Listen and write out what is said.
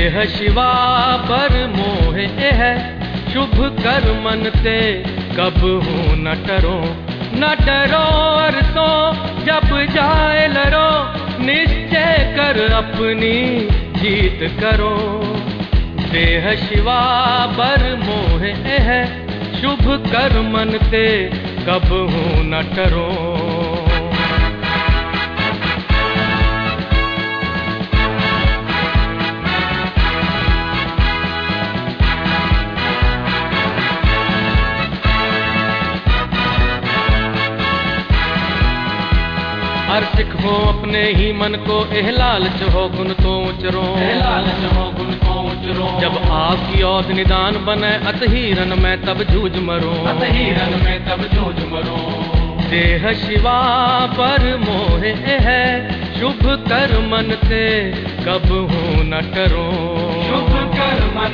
देह शिवा पर मोहे है, शुभ कर मन ते कबहू न डरो। न डरो अरसो जब जाए लरो, निश्चय कर अपनी जीत करो। देह शिवा पर मोहे है, शुभ कर मन ते कबहू न डरो। हर सिख हो अपने ही मन को, एह लालच हो गुण तो उचरो। लालच हो गुण को उचरो। जब आपकी औध निदान बने, अत ही रन में तब जूझ मरो। अत ही रन में तब जूझ मरो। देह शिवा पर मोहे है, शुभ कर मन ते कबहू न डरो। शुभ कर मन